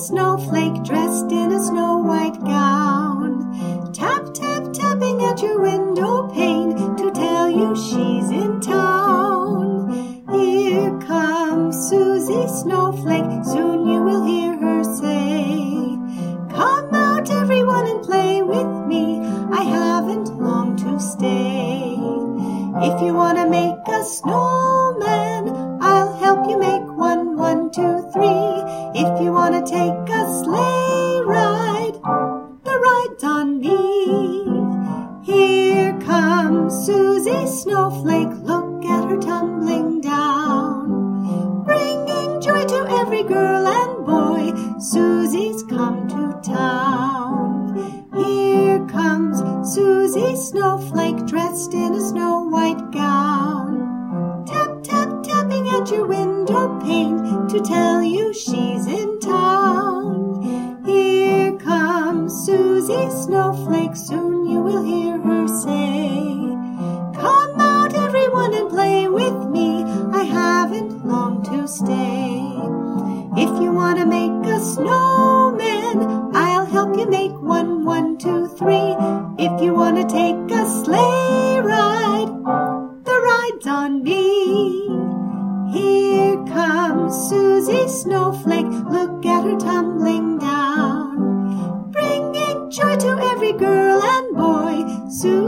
snowflake dressed in a snow-white gown. Tap, tap, tapping at your window pane to tell you she's in town. Here comes Susie Snowflake, soon you will hear her say, "Come out everyone and play with me, I haven't long to stay. If you want to make a snowman, I'll help you make one, 1, 2, 3. If you want to take a sleigh ride, the ride's on me." Here comes Susie Snowflake, look at her tumbling down. Bringing joy to every girl and boy, Susie's come to town. Here comes Susie Snowflake dressed in a snow-white gown. Tap, tap, tapping at your window pane to tell you she's in town. Here comes Susie Snowflake, soon you will hear her say, "Come out everyone and play with me, I haven't long to stay. If you want to make a snowman, I'll help you make one, 1, 2, 3. If you want to take a sleigh ride, the ride's on me." Here comes Susie Snowflake, look at her tumbling down. Bringing joy to every girl and boy,